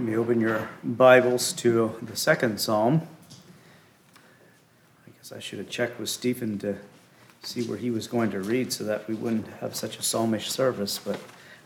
You may open your Bibles to the second psalm. I guess I should have checked with Stephen to see where he was going to read so that we wouldn't have such a psalmish service. But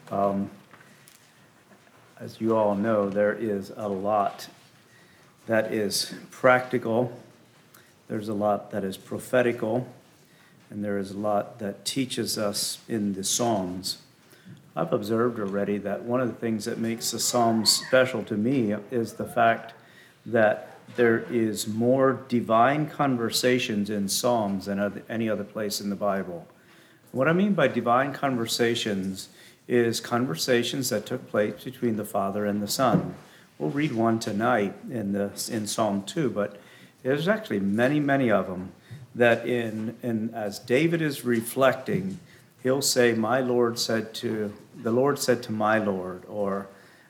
as you all know, there is a lot that is practical. There's a lot that is prophetical. And there is a lot that teaches us in the Psalms. I've observed already that one of the things that makes the Psalms special to me is the fact that there is more divine conversations in Psalms than any other place in the Bible. What I mean by divine conversations is conversations that took place between the Father and the Son. We'll read one tonight in Psalm 2, but there's actually many of them that as David is reflecting, he'll say, the Lord said to my Lord, or,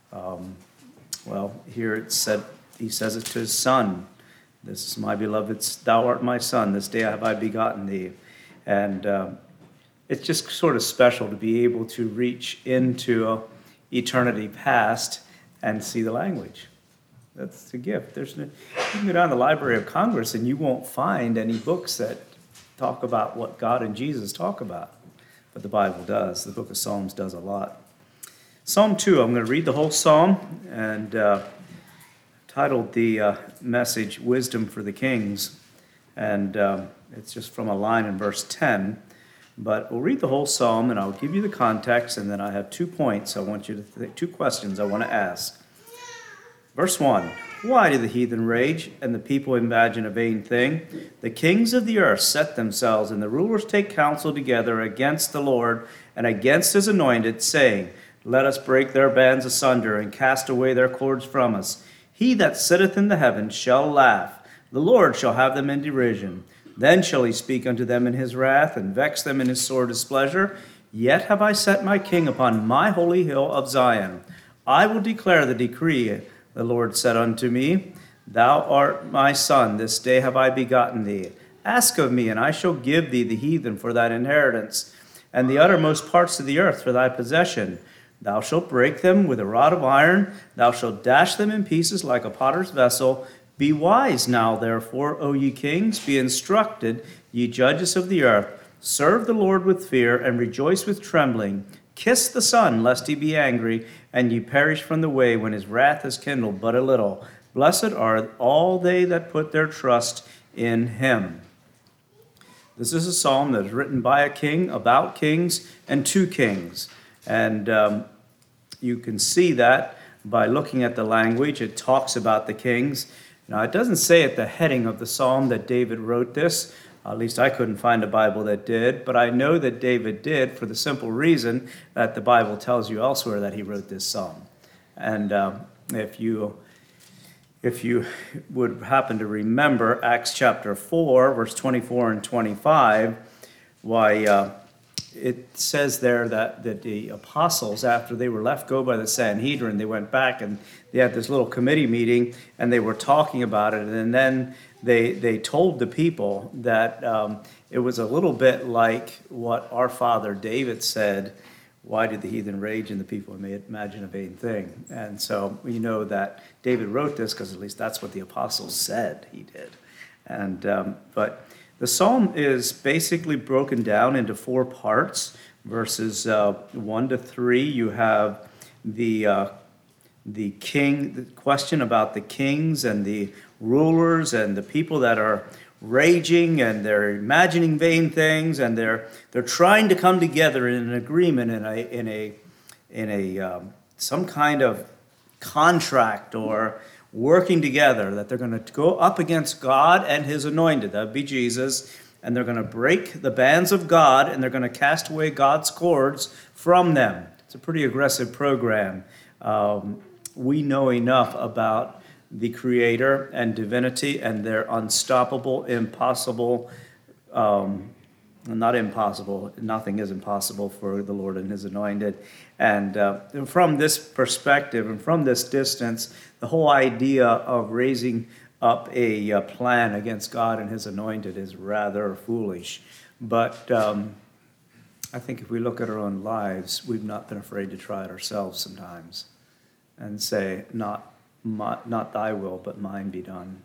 here it said, he says it to his son. This is my beloved, thou art my son, this day have I begotten thee. And it's just sort of special to be able to reach into eternity past and see the language. That's the gift. You can go down to the Library of Congress and you won't find any books that talk about what God and Jesus talk about. But the Bible does. The book of Psalms does a lot. Psalm 2, I'm going to read the whole psalm and titled the message, Wisdom for the Kings. And it's just from a line in verse 10. But we'll read the whole psalm and I'll give you the context, and then I have 2 points two questions I want to ask. Verse 1, why do the heathen rage and the people imagine a vain thing? The kings of the earth set themselves, and the rulers take counsel together against the Lord and against his anointed, saying, let us break their bands asunder and cast away their cords from us. He that sitteth in the heavens shall laugh. The Lord shall have them in derision. Then shall he speak unto them in his wrath and vex them in his sore displeasure. Yet have I set my king upon my holy hill of Zion. I will declare the decree. The Lord said unto me, thou art my son, this day have I begotten thee. Ask of me, and I shall give thee the heathen for thine inheritance, and the uttermost parts of the earth for thy possession. Thou shalt break them with a rod of iron, thou shalt dash them in pieces like a potter's vessel. Be wise now, therefore, O ye kings, be instructed, ye judges of the earth. Serve the Lord with fear, and rejoice with trembling. Kiss the Son, lest he be angry, and ye perish from the way when his wrath is kindled but a little. Blessed are all they that put their trust in him. This is a psalm that is written by a king, about kings, and to kings. And you can see that by looking at the language. It talks about the kings. Now, it doesn't say at the heading of the psalm that David wrote this. At least I couldn't find a Bible that did, but I know that David did for the simple reason that the Bible tells you elsewhere that he wrote this psalm. And if you would happen to remember Acts chapter 4, verse 24 and 25, it says there that the apostles, after they were left go by the Sanhedrin, they went back and they had this little committee meeting and they were talking about it, and then they told the people that it was a little bit like what our father David said, why did the heathen rage and the people imagine a vain thing? And so we know that David wrote this because at least that's what the apostles said he did. And but the psalm is basically broken down into 4 parts. Verses 1 to 3, you have the question about the kings and the rulers and the people that are raging and they're imagining vain things, and they're trying to come together in an agreement in a some kind of contract or working together that they're going to go up against God and his anointed, that would be Jesus, and they're going to break the bands of God and they're going to cast away God's cords from them. It's a pretty aggressive program. We know enough about the Creator and divinity and their unstoppable, impossible, not impossible, nothing is impossible for the Lord and his anointed. And from this perspective and from this distance, the whole idea of raising up a plan against God and his anointed is rather foolish. But I think if we look at our own lives, we've not been afraid to try it ourselves sometimes and say, not not thy will, but mine be done.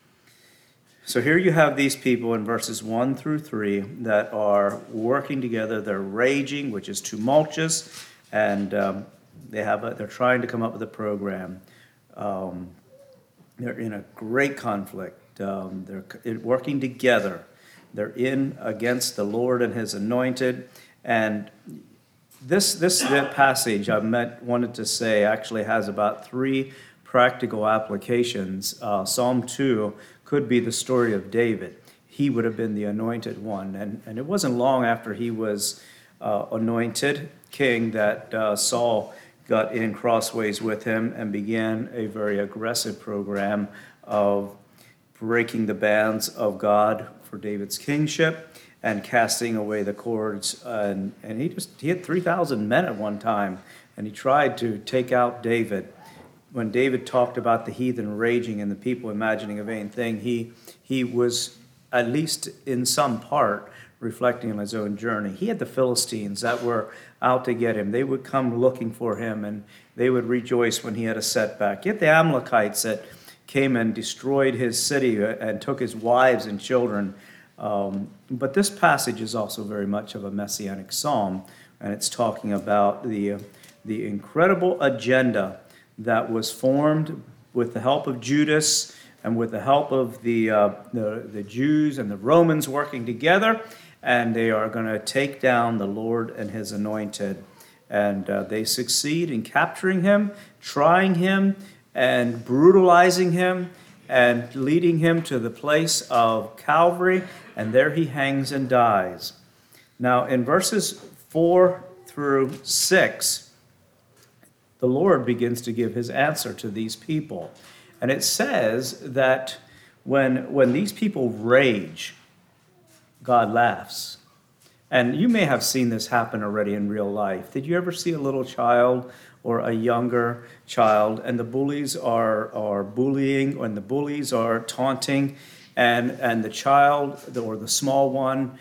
So here you have these people in verses 1 through 3 that are working together. They're raging, which is tumultuous, and they're trying to come up with a program. They're in a great conflict. They're working together. They're in against the Lord and his anointed. And this passage wanted to say actually has about 3 practical applications. Psalm 2 could be the story of David. He would have been the anointed one. And it wasn't long after he was anointed king that Saul got in crossways with him and began a very aggressive program of breaking the bands of God for David's kingship and casting away the cords. And he had 3,000 men at one time, and he tried to take out David. When David talked about the heathen raging and the people imagining a vain thing, he was, at least in some part, reflecting on his own journey. He had the Philistines that were out to get him. They would come looking for him, and they would rejoice when he had a setback. He had the Amalekites that came and destroyed his city and took his wives and children. But this passage is also very much of a messianic psalm, and it's talking about the incredible agenda that was formed with the help of Judas and with the help of the Jews and the Romans working together, and they are going to take down the Lord and his anointed. And they succeed in capturing him, trying him, and brutalizing him, and leading him to the place of Calvary, and there he hangs and dies. Now, in verses 4 through 6, the Lord begins to give his answer to these people. And it says that when these people rage, God laughs. And you may have seen this happen already in real life. Did you ever see a little child or a younger child, and the bullies are bullying, and the bullies are taunting, and the child or the small one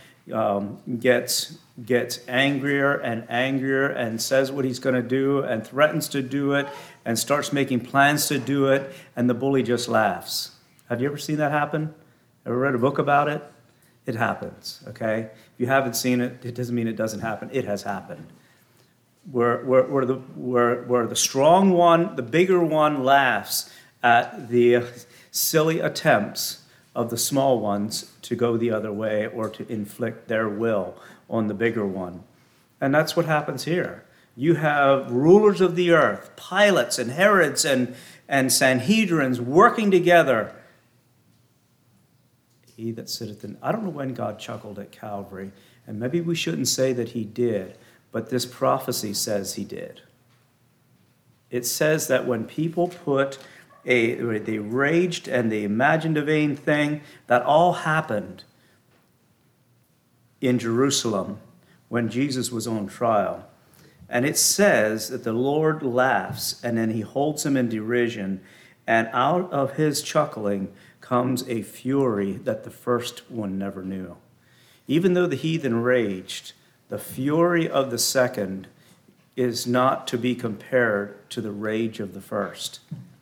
gets angrier and angrier and says what he's going to do and threatens to do it and starts making plans to do it, and the bully just laughs? Have you ever seen that happen? Ever read a book about it? It happens, okay? If you haven't seen it, it doesn't mean it doesn't happen. It has happened. Where the strong one, the bigger one, laughs at the silly attempts of the small ones to go the other way or to inflict their will on the bigger one. And that's what happens here. You have rulers of the earth, Pilates and Herods and Sanhedrins working together. He that sitteth in... I don't know when God chuckled at Calvary, and maybe we shouldn't say that he did, but this prophecy says he did. It says that when people they raged and they imagined a vain thing, that all happened in Jerusalem when Jesus was on trial. And it says that the Lord laughs, and then he holds him in derision, and out of his chuckling comes a fury that the first one never knew. Even though the heathen raged, the fury of the second is not to be compared to the rage of the first.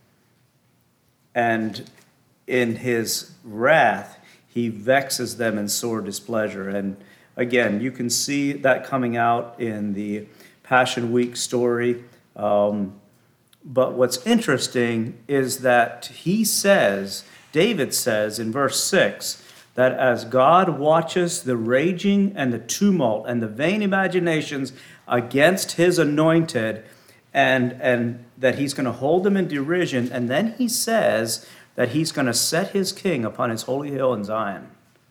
And in his wrath, he vexes them in sore displeasure. And again, you can see that coming out in the Passion Week story. But what's interesting is that David says in verse 6, that as God watches the raging and the tumult and the vain imaginations against his anointed, and that he's going to hold them in derision, and then he says that he's going to set his king upon his holy hill in Zion.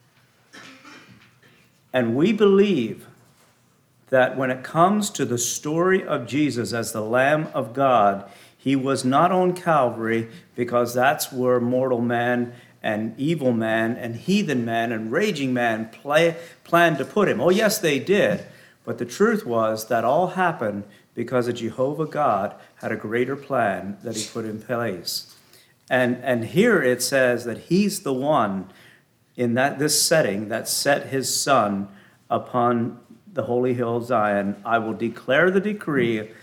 And we believe that when it comes to the story of Jesus as the Lamb of God, he was not on Calvary because that's where mortal man and evil man and heathen man and raging man planned to put him. Oh, yes, they did. But the truth was that all happened because a Jehovah God had a greater plan that he put in place. And here it says that he's the one in this setting that set his son upon the holy hill Zion. I will declare the decree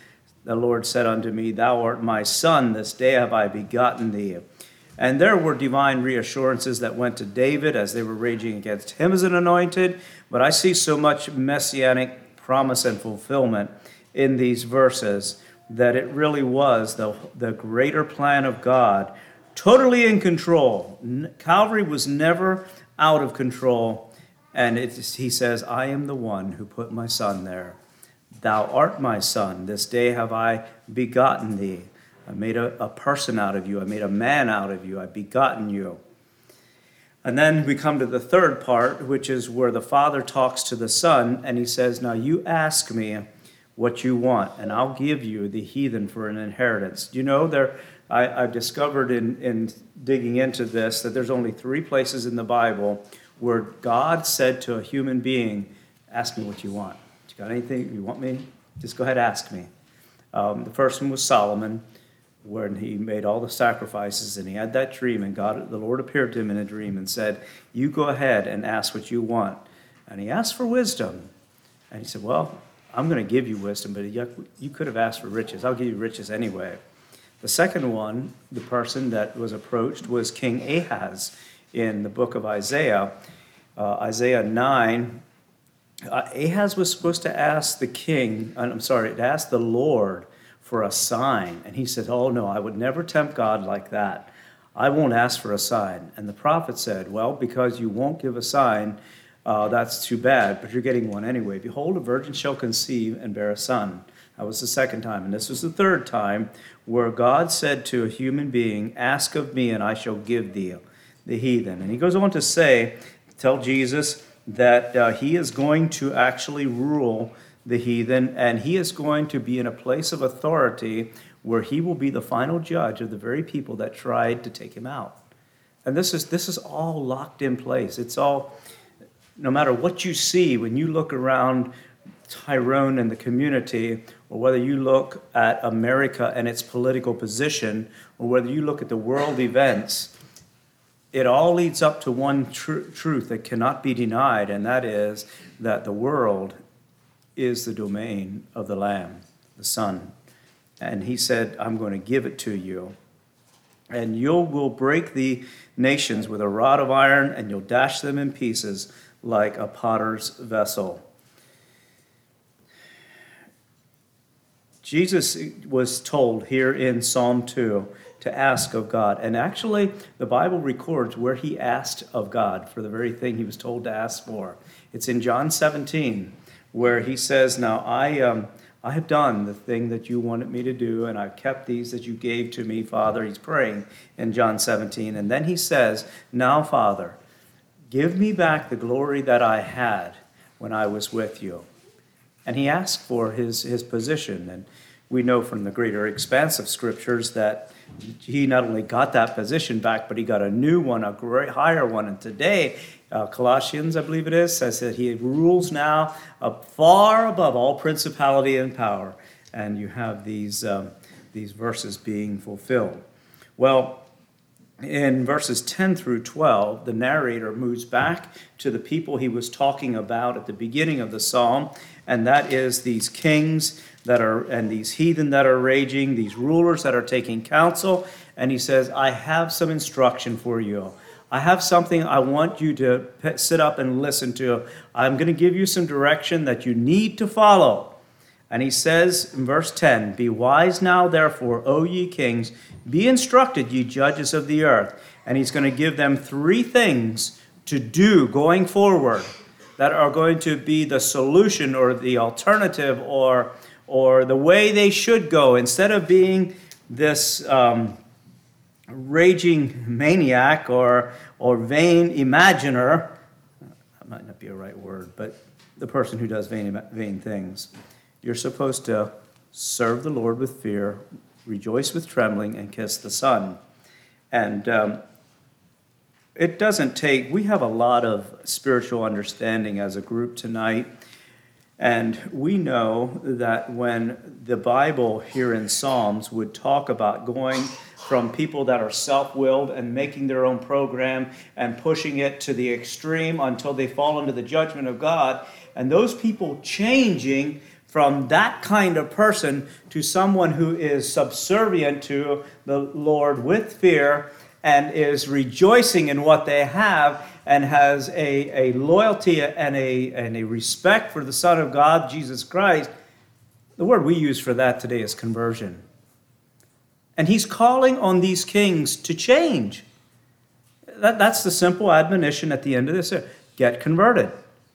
the Lord said unto me, Thou art my son, this day have I begotten thee. And there were divine reassurances that went to David as they were raging against him as an anointed. But I see so much messianic promise and fulfillment in these verses that it really was the greater plan of God, totally in control. Calvary was never out of control. And he says, I am the one who put my son there. Thou art my son. This day have I begotten thee. I made a person out of you. I made a man out of you. I've begotten you. And then we come to the third part, which is where the Father talks to the Son, and he says, now you ask me what you want, and I'll give you the heathen for an inheritance. You know, I've discovered in digging into this that there's only 3 places in the Bible where God said to a human being, ask me what you want. You got anything you want me? Just go ahead, ask me. The first one was Solomon, when he made all the sacrifices and he had that dream, and the Lord appeared to him in a dream and said, you go ahead and ask what you want. And he asked for wisdom. And he said, well, I'm going to give you wisdom, but you could have asked for riches. I'll give you riches anyway. The second one, the person that was approached, was King Ahaz in the book of Isaiah. Isaiah 9, Ahaz was supposed to ask ask the Lord for a sign. And he said, oh no, I would never tempt God like that. I won't ask for a sign. And the prophet said, well, because you won't give a sign, that's too bad, but you're getting one anyway. Behold, a virgin shall conceive and bear a son. That was the second time. And this was the third time where God said to a human being, ask of me and I shall give thee the heathen. And he goes on to say, tell Jesus that he is going to actually rule the heathen, and he is going to be in a place of authority where he will be the final judge of the very people that tried to take him out. And this is all locked in place. It's all, no matter what you see when you look around Tyrone and the community, or whether you look at America and its political position, or whether you look at the world events, it all leads up to one truth that cannot be denied, and that is that the world is the domain of the Lamb, the Son. And he said, I'm going to give it to you. And you will break the nations with a rod of iron, and you'll dash them in pieces like a potter's vessel. Jesus was told here in Psalm 2 to ask of God. And actually, the Bible records where he asked of God for the very thing he was told to ask for. It's in John 17, where he says, now I have done the thing that you wanted me to do, and I've kept these that you gave to me, Father. He's praying in John 17. And then he says, now, Father, give me back the glory that I had when I was with you. And he asked for his position. And we know from the greater expanse of scriptures that he not only got that position back, but he got a new one, a great higher one. And today, Colossians, I believe it is, says that he rules now far above all principality and power. And you have these verses being fulfilled. Well, in verses 10 through 12, the narrator moves back to the people he was talking about at the beginning of the psalm, and that is these kings and these heathen that are raging, these rulers that are taking counsel. And he says, I have some instruction for you. I have something I want you to sit up and listen to. I'm going to give you some direction that you need to follow. And he says in verse 10, be wise now, therefore, O ye kings, be instructed, ye judges of the earth. And he's going to give them 3 things to do going forward that are going to be the solution or the alternative or the way they should go. Instead of being this raging maniac or vain imaginer, that might not be a right word, but the person who does vain things. You're supposed to serve the Lord with fear, rejoice with trembling, and kiss the Son. And it doesn't take, we have a lot of spiritual understanding as a group tonight. And we know that when the Bible here in Psalms would talk about going from people that are self-willed and making their own program and pushing it to the extreme until they fall into the judgment of God, and those people changing from that kind of person to someone who is subservient to the Lord with fear and is rejoicing in what they have and has a loyalty and a respect for the Son of God, Jesus Christ, the word we use for that today is conversion. And he's calling on these kings to change. That's the simple admonition at the end of this. Get converted.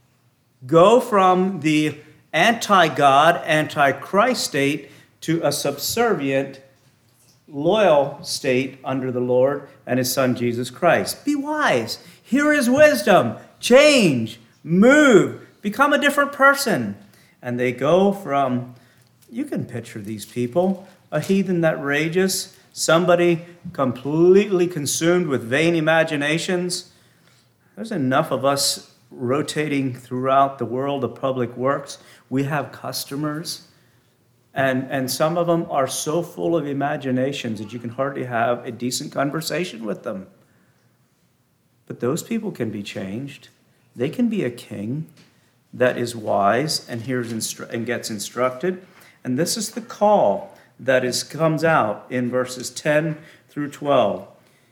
Go from the anti-God, anti-Christ state to a subservient, loyal state under the Lord and his Son, Jesus Christ. Be wise. Hear his wisdom. Change. Move. Become a different person. And they go from, you can picture these people, a heathen that rages, somebody completely consumed with vain imaginations. There's enough of us rotating throughout the world of public works. We have customers, and some of them are so full of imaginations that you can hardly have a decent conversation with them. But those people can be changed. They can be a king that is wise and hears and gets instructed. And this is the call that comes out in verses 10 through 12.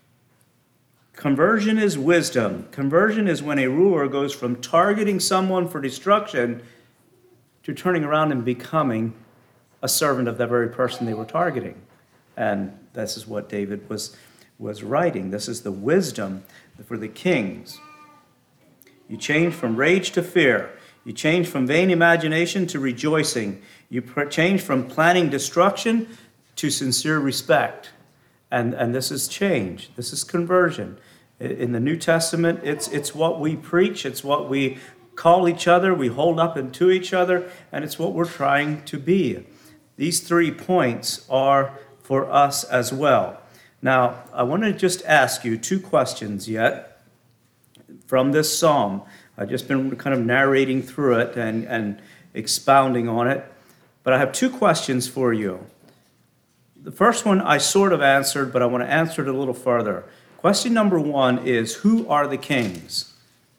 Conversion is wisdom. Conversion is when a ruler goes from targeting someone for destruction to turning around and becoming a servant of that very person they were targeting. And this is what David was writing. This is the wisdom for the kings. You change from rage to fear. You change from vain imagination to rejoicing. You change from planning destruction to sincere respect. And this is change. This is conversion. In the New Testament, it's what we preach. It's what we call each other. We hold up into each other. And it's what we're trying to be. These 3 points are for us as well. Now, I want to just ask you 2 questions yet from this psalm. I've just been kind of narrating through it and expounding on it. But I have 2 questions for you. The first one I sort of answered, but I want to answer it a little further. Question number 1 is, who are the kings?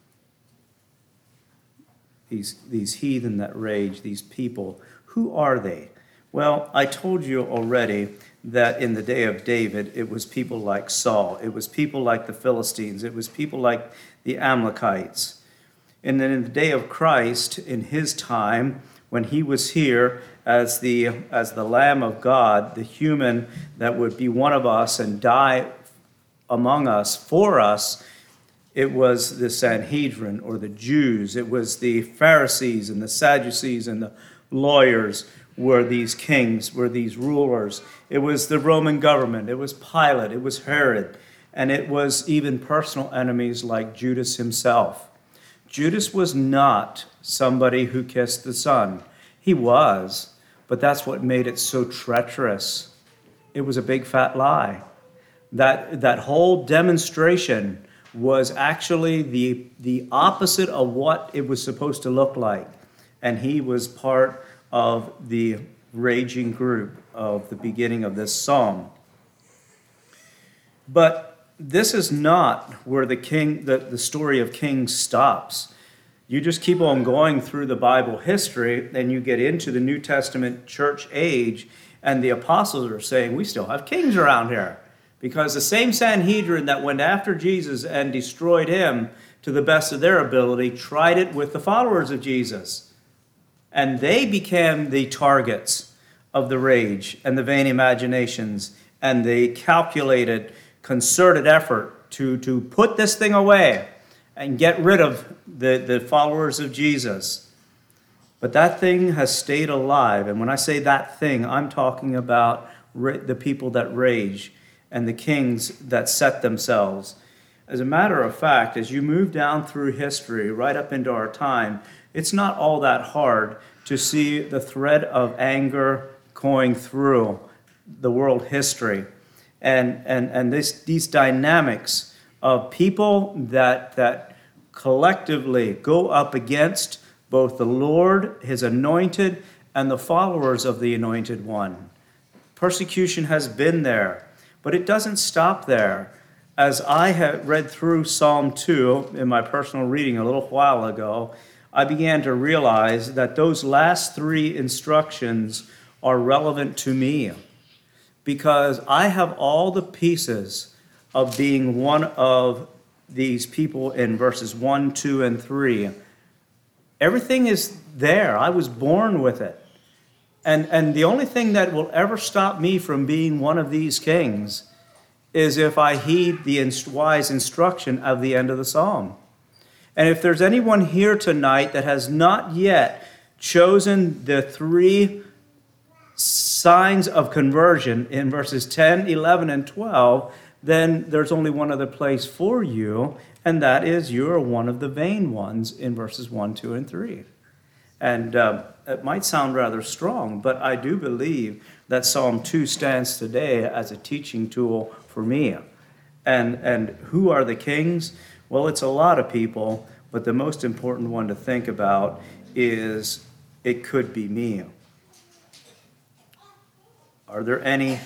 These heathen that rage, these people, who are they? Well, I told you already that in the day of David, it was people like Saul. It was people like the Philistines. It was people like the Amalekites. And then in the day of Christ, in his time, when he was here as the Lamb of God, the human that would be one of us and die among us, for us, it was the Sanhedrin or the Jews. It was the Pharisees and the Sadducees and the lawyers were these kings, were these rulers. It was the Roman government. It was Pilate. It was Herod. And it was even personal enemies like Judas himself. Judas was not somebody who kissed the Son. He was, but that's what made it so treacherous. It was a big fat lie. That whole demonstration was actually the opposite of what it was supposed to look like. And he was part of the raging group of the beginning of this psalm. But this is not where the story of kings stops. You just keep on going through the Bible history, and you get into the New Testament church age, and the apostles are saying, we still have kings around here. Because the same Sanhedrin that went after Jesus and destroyed him to the best of their ability tried it with the followers of Jesus. And they became the targets of the rage and the vain imaginations and the calculated, concerted effort to put this thing away and get rid of the followers of Jesus. But that thing has stayed alive. And when I say that thing, I'm talking about the people that rage and the kings that set themselves. As a matter of fact, as you move down through history, right up into our time, it's not all that hard to see the thread of anger going through the world history. And these dynamics of people that collectively go up against both the Lord, his anointed, and the followers of the anointed one. Persecution has been there. But it doesn't stop there. As I had read through Psalm 2 in my personal reading a little while ago, I began to realize that those last three instructions are relevant to me because I have all the pieces of being one of these people in verses 1, 2, and 3. Everything is there. I was born with it. And the only thing that will ever stop me from being one of these kings is if I heed the wise instruction of the end of the psalm. And if there's anyone here tonight that has not yet chosen the three signs of conversion in verses 10, 11, and 12, then there's only one other place for you, and that is you are one of the vain ones in verses 1, 2, and 3. And it might sound rather strong, but I do believe that Psalm 2 stands today as a teaching tool for me. And who are the kings? Well, it's a lot of people, but the most important one to think about is it could be me. Are there any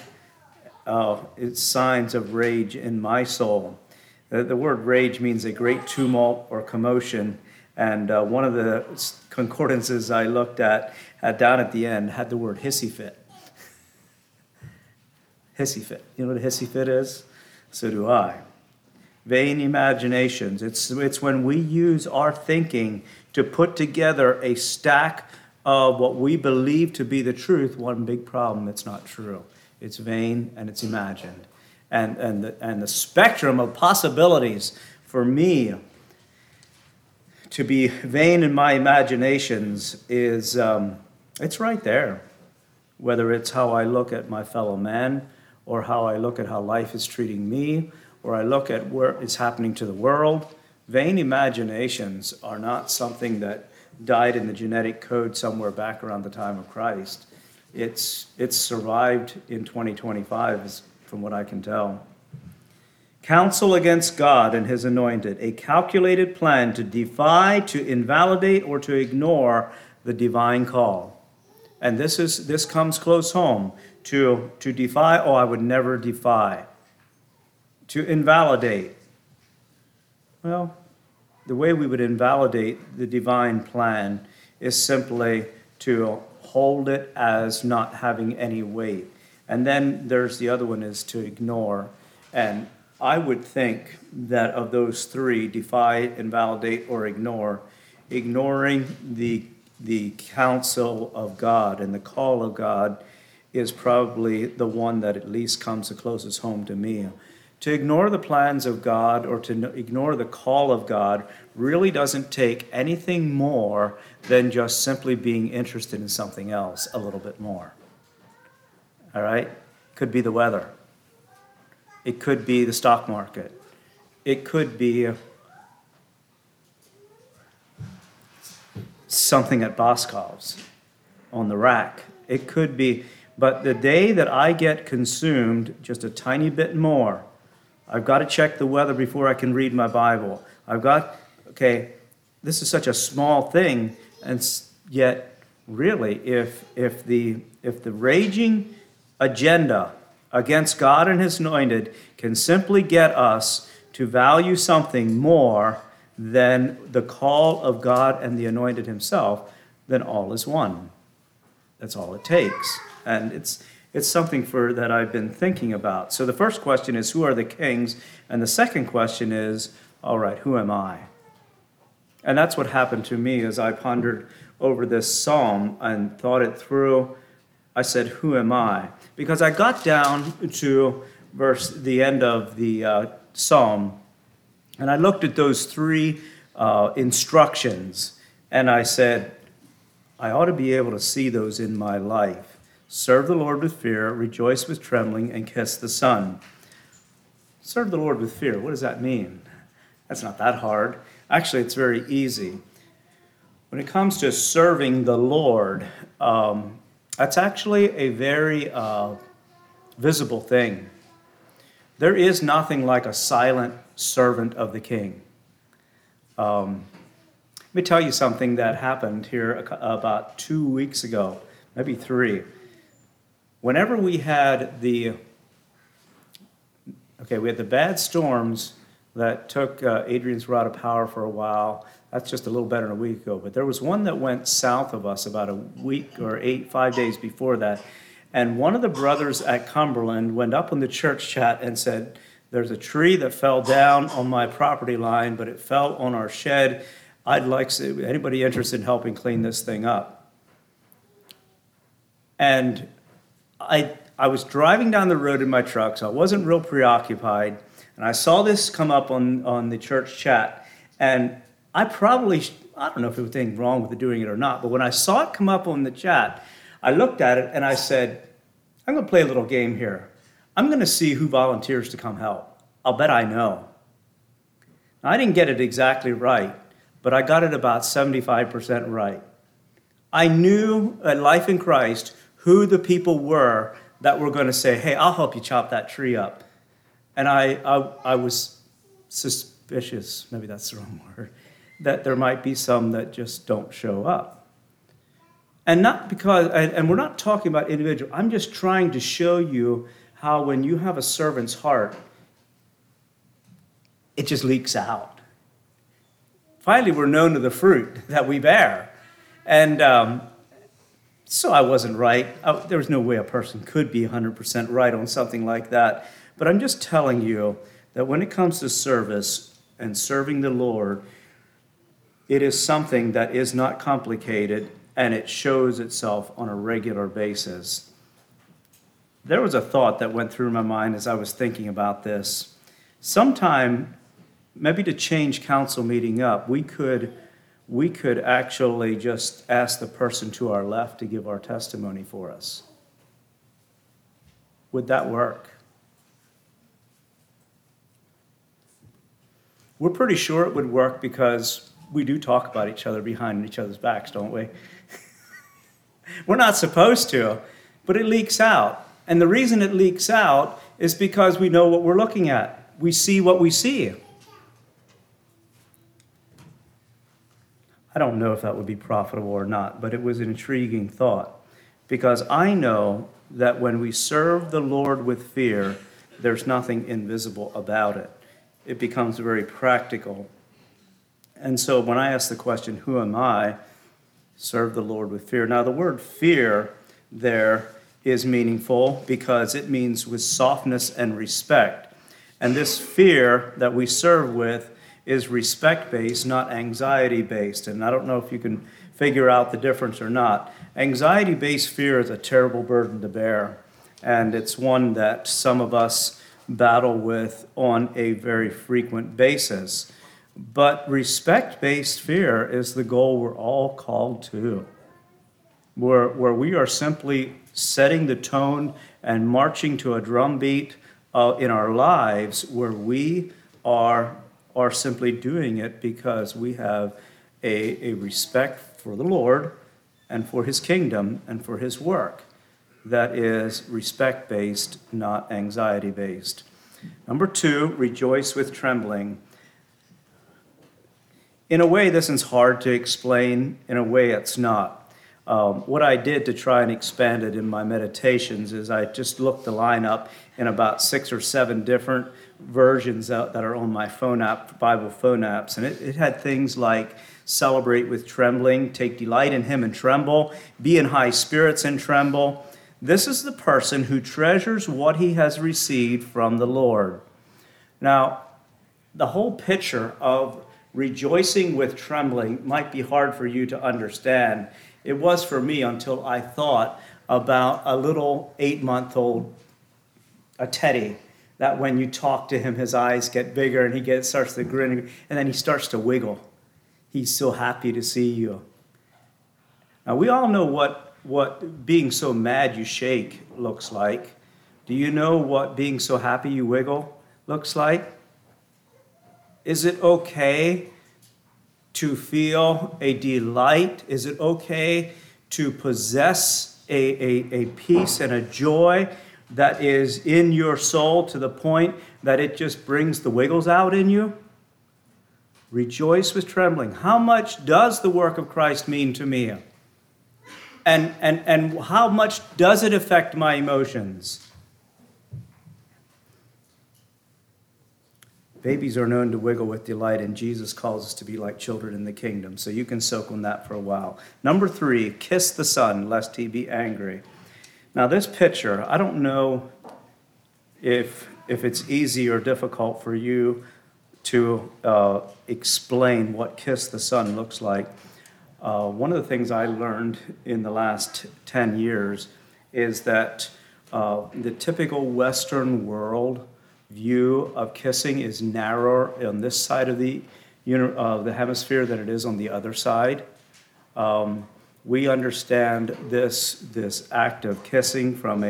signs of rage in my soul? The word rage means a great tumult or commotion. And one of the concordances I looked at down at the end had the word hissy fit. Hissy fit. You know what a hissy fit is? So do I. Vain imaginations. It's when we use our thinking to put together a stack of what we believe to be the truth. One big problem, it's not true. It's vain and it's imagined. And the spectrum of possibilities for me to be vain in my imaginations is, it's right there. Whether it's how I look at my fellow man, or how I look at how life is treating me, or I look at what is happening to the world. Vain imaginations are not something that died in the genetic code somewhere back around the time of Christ. It's survived in 2025, from what I can tell. Counsel against God and his anointed, a calculated plan to defy, to invalidate, or to ignore the divine call. And this comes close home. To defy, I would never defy. To invalidate. Well, the way we would invalidate the divine plan is simply to hold it as not having any weight. And then there's the other one is to ignore. And I would think that of those three, defy, invalidate, or ignore, ignoring the counsel of God and the call of God is probably the one that at least comes the closest home to me. To ignore the plans of God or to ignore the call of God really doesn't take anything more than just simply being interested in something else a little bit more. All right? Could be the weather. It could be the stock market. It could be something at Boscov's on the rack. It could be, but the day that I get consumed just a tiny bit more, I've got to check the weather before I can read my Bible. This is such a small thing, and yet, really, if the raging agenda against God and his anointed can simply get us to value something more than the call of God and the anointed himself, then all is one. That's all it takes. And it's something that I've been thinking about. So the first question is, who are the kings? And the second question is, all right, who am I? And that's what happened to me as I pondered over this psalm and thought it through. I said, who am I? Because I got down to the end of the psalm, and I looked at those three instructions, and I said, I ought to be able to see those in my life. Serve the Lord with fear, rejoice with trembling, and kiss the Son. Serve the Lord with fear. What does that mean? That's not that hard. Actually, it's very easy. When it comes to serving the Lord, that's actually a very visible thing. There is nothing like a silent servant of the King. Let me tell you something that happened here about 2 weeks ago, maybe 3. Whenever we had the bad storms that took Adrian's Rod of Power for a while. That's just a little better than a week ago. But there was one that went south of us about a week or 5 days before that. And one of the brothers at Cumberland went up on the church chat and said, there's a tree that fell down on my property line, but it fell on our shed. I'd like anybody interested in helping clean this thing up? And I was driving down the road in my truck, so I wasn't real preoccupied. And I saw this come up on the church chat. And I don't know if there was anything wrong with doing it or not, but when I saw it come up on the chat, I looked at it and I said, I'm going to play a little game here. I'm going to see who volunteers to come help. I'll bet I know. Now, I didn't get it exactly right, but I got it about 75% right. I knew at Life in Christ who the people were that were going to say, hey, I'll help you chop that tree up. And I was suspicious, maybe that's the wrong word, that there might be some that just don't show up. And not because, and we're not talking about individual, I'm just trying to show you how when you have a servant's heart, it just leaks out. Finally, we're known to the fruit that we bear. And so I wasn't right. There was no way a person could be 100% right on something like that. But I'm just telling you that when it comes to service and serving the Lord, it is something that is not complicated, and it shows itself on a regular basis. There was a thought that went through my mind as I was thinking about this. Sometime, maybe to change council meeting up, we could actually just ask the person to our left to give our testimony for us. Would that work? We're pretty sure it would work because we do talk about each other behind each other's backs, don't we? We're not supposed to, but it leaks out. And the reason it leaks out is because we know what we're looking at. We see what we see. I don't know if that would be profitable or not, but it was an intriguing thought. Because I know that when we serve the Lord with fear, there's nothing invisible about it. It becomes very practical. And so when I ask the question, who am I? Serve the Lord with fear. Now, the word fear there is meaningful because it means with softness and respect. And this fear that we serve with is respect-based, not anxiety-based. And I don't know if you can figure out the difference or not. Anxiety-based fear is a terrible burden to bear. And it's one that some of us battle with on a very frequent basis. But respect-based fear is the goal we're all called to, where we are simply setting the tone and marching to a drum beat in our lives where we are simply doing it because we have a respect for the Lord and for his kingdom and for his work that is respect-based, not anxiety-based. Number 2, rejoice with trembling. In a way, this is hard to explain. In a way, it's not. What I did to try and expand it in my meditations is I just looked the line up in about 6 or 7 different versions that are on my phone app, Bible phone apps. And it had things like celebrate with trembling, take delight in him and tremble, be in high spirits and tremble. This is the person who treasures what he has received from the Lord. Now, the whole picture of rejoicing with trembling might be hard for you to understand. It was for me until I thought about a little 8-month-old, a Teddy, that when you talk to him, his eyes get bigger and he starts to grin, and then he starts to wiggle. He's so happy to see you. Now, we all know what being so mad you shake looks like. Do you know what being so happy you wiggle looks like? Is it okay to feel a delight? Is it okay to possess a peace and a joy that is in your soul to the point that it just brings the wiggles out in you? Rejoice with trembling. How much does the work of Christ mean to me? And how much does it affect my emotions? Babies are known to wiggle with delight, and Jesus calls us to be like children in the kingdom. So you can soak on that for a while. Number 3, kiss the Son, lest he be angry. Now this picture, I don't know if it's easy or difficult for you to explain what kiss the Son looks like. One of the things I learned in the last 10 years is that the typical Western world view of kissing is narrower on this side of the hemisphere than it is on the other side. We understand this act of kissing from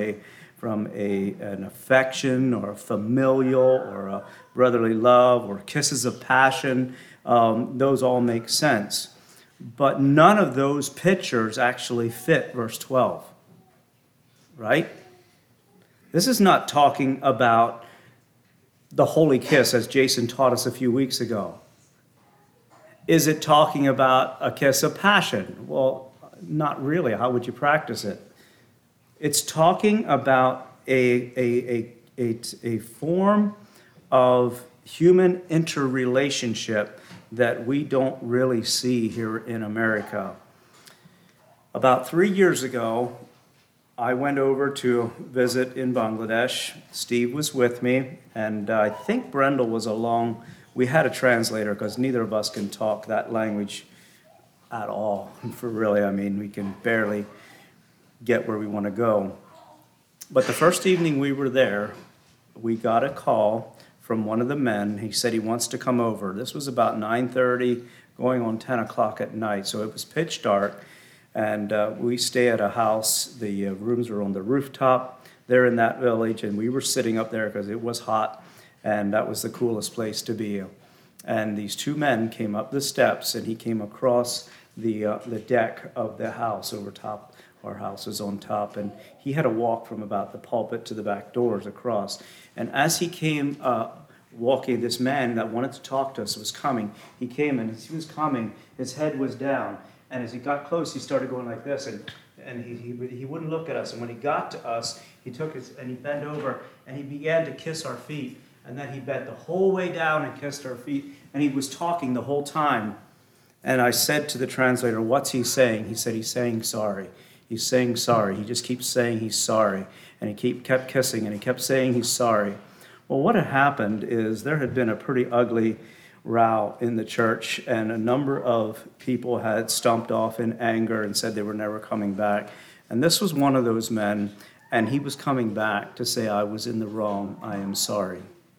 an affection or a familial or a brotherly love or kisses of passion. Those all make sense. But none of those pictures actually fit verse 12, right? This is not talking about the holy kiss, as Jason taught us a few weeks ago. Is it talking about a kiss of passion? Well, not really. How would you practice it? It's talking about a form of human interrelationship that we don't really see here in America. About 3 years ago, I went over to visit in Bangladesh. Steve was with me, and I think Brendel was along. We had a translator because neither of us can talk that language at all. For really, I mean, we can barely get where we want to go. But the first evening we were there, we got a call from one of the men. He said he wants to come over. This was about 9:30, going on 10 o'clock at night, so it was pitch dark. And we stay at a house. The rooms are on the rooftop there in that village, and we were sitting up there because it was hot, and that was the coolest place to be. And these two men came up the steps, and he came across the deck of the house over top. Our house was on top, and he had to walk from about the pulpit to the back doors across. And as he came walking, this man that wanted to talk to us was coming. He came, and as he was coming, his head was down. And as he got close, he started going like this, and he wouldn't look at us. And when he got to us, he bent over, and he began to kiss our feet. And then he bent the whole way down and kissed our feet. And he was talking the whole time. And I said to the translator, "What's he saying?" He said, "He's saying sorry. He's saying sorry. He just keeps saying he's sorry." And he kept kissing, and he kept saying he's sorry. Well, what had happened is there had been a pretty ugly row in the church, and a number of people had stomped off in anger and said they were never coming back. And this was one of those men, and he was coming back to say, "I was in the wrong. I am sorry."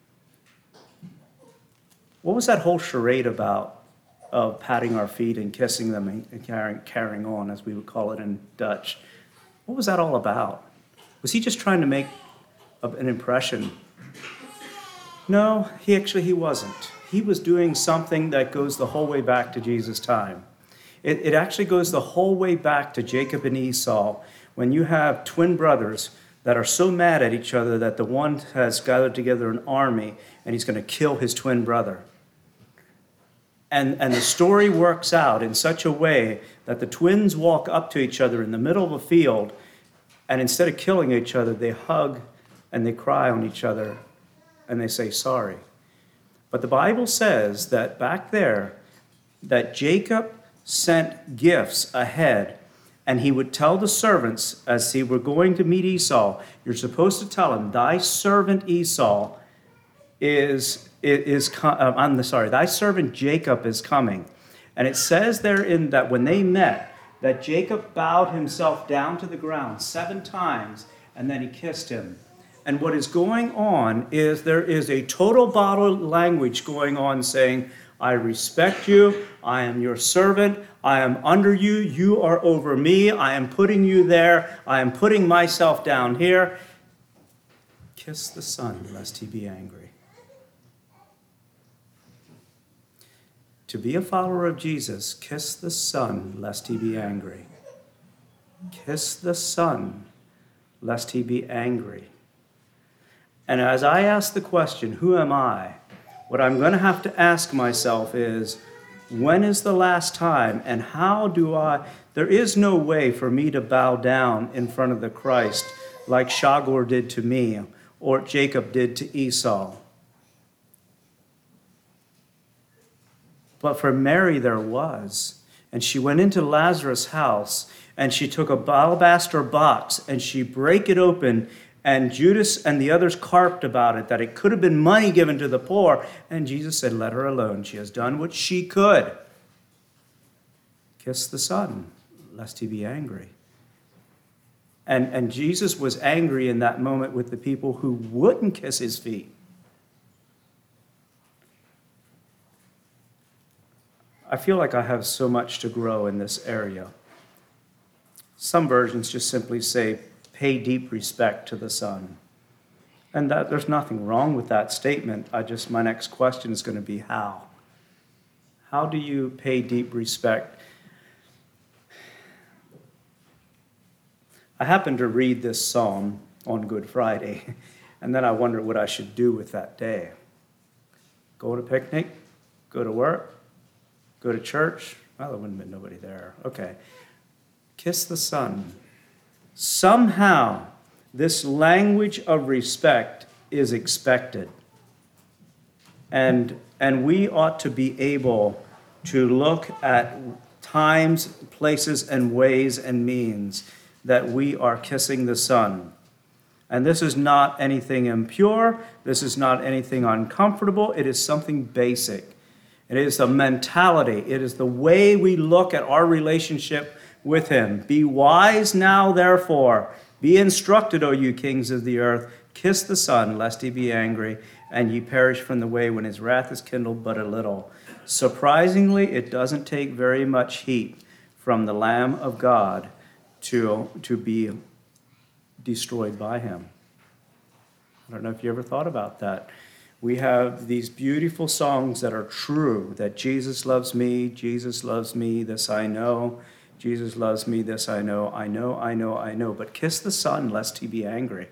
What was that whole charade about of patting our feet and kissing them and carrying on, as we would call it in Dutch? What was that all about? Was he just trying to make an impression? No, he wasn't. He was doing something that goes the whole way back to Jesus' time. It actually goes the whole way back to Jacob and Esau, when you have twin brothers that are so mad at each other that the one has gathered together an army and he's going to kill his twin brother. And the story works out in such a way that the twins walk up to each other in the middle of a field, and instead of killing each other, they hug and they cry on each other and they say sorry. But the Bible says that back there, that Jacob sent gifts ahead, and he would tell the servants as he were going to meet Esau, you're supposed to tell him, thy servant Esau thy servant Jacob is coming. And it says therein that when they met, that Jacob bowed himself down to the ground 7 times, and then he kissed him. And what is going on is there is a total bottle language going on saying, I respect you, I am your servant, I am under you, you are over me, I am putting you there, I am putting myself down here. Kiss the Son, lest he be angry. To be a follower of Jesus, kiss the Son, lest he be angry. Kiss the Son, lest he be angry. And as I ask the question, who am I? What I'm going to have to ask myself is, when is the last time and how do there is no way for me to bow down in front of the Christ like Shagor did to me or Jacob did to Esau. But for Mary there was. And she went into Lazarus' house, and she took a alabaster box, and she brake it open, and Judas and the others carped about it, that it could have been money given to the poor. And Jesus said, let her alone. She has done what she could. Kiss the Son, lest he be angry. And Jesus was angry in that moment with the people who wouldn't kiss his feet. I feel like I have so much to grow in this area. Some versions just simply say, pay deep respect to the Son. And that there's nothing wrong with that statement. My next question is going to be how? How do you pay deep respect? I happened to read this psalm on Good Friday, and then I wondered what I should do with that day. Go to a picnic? Go to work? Go to church? Well, there wouldn't have been nobody there. Okay. Kiss the Son. Somehow, this language of respect is expected. And we ought to be able to look at times, places, and ways and means that we are kissing the Son. And this is not anything impure. This is not anything uncomfortable. It is something basic. It is a mentality. It is the way we look at our relationship with him. Be wise now, therefore. Be instructed, O you kings of the earth. Kiss the Son, lest he be angry, and ye perish from the way when his wrath is kindled but a little. Surprisingly, it doesn't take very much heat from the Lamb of God to be destroyed by him. I don't know if you ever thought about that. We have these beautiful songs that are true, that Jesus loves me, this I know. Jesus loves me, this I know, I know, I know, I know. But kiss the Son, lest he be angry.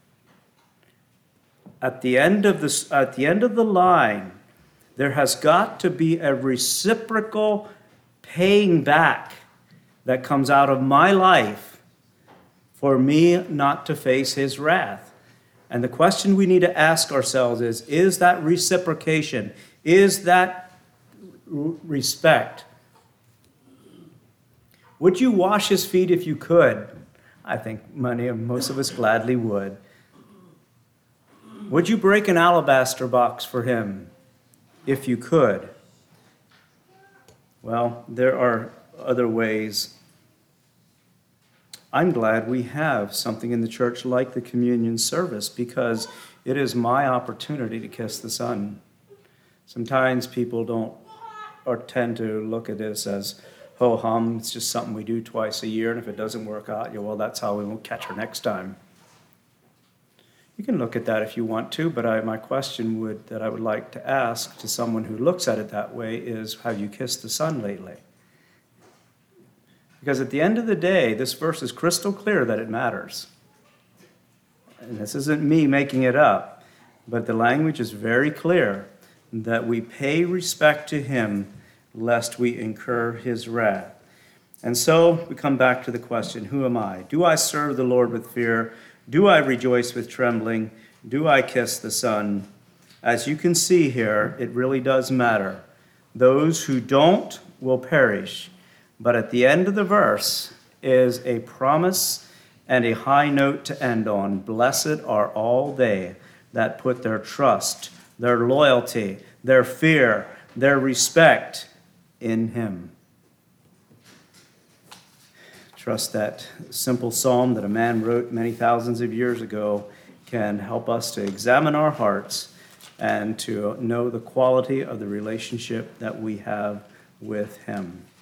At the end of the line, there has got to be a reciprocal paying back that comes out of my life for me not to face his wrath. And the question we need to ask ourselves is that reciprocation? Is that respect? Would you wash his feet if you could? I think most of us gladly would. Would you break an alabaster box for him if you could? Well, there are other ways. I'm glad we have something in the church like the communion service because it is my opportunity to kiss the Son. Sometimes people don't or tend to look at this as ho-hum, it's just something we do twice a year, and if it doesn't work out, well, that's how we won't catch her next time. You can look at that if you want to, but my question that I would like to ask to someone who looks at it that way is, have you kissed the Son lately? Because at the end of the day, this verse is crystal clear that it matters. And this isn't me making it up, but the language is very clear that we pay respect to him lest we incur his wrath. And so we come back to the question, who am I? Do I serve the Lord with fear? Do I rejoice with trembling? Do I kiss the Son? As you can see here, it really does matter. Those who don't will perish. But at the end of the verse is a promise and a high note to end on. Blessed are all they that put their trust, their loyalty, their fear, their respect in him. Trust that simple psalm that a man wrote many thousands of years ago can help us to examine our hearts and to know the quality of the relationship that we have with him.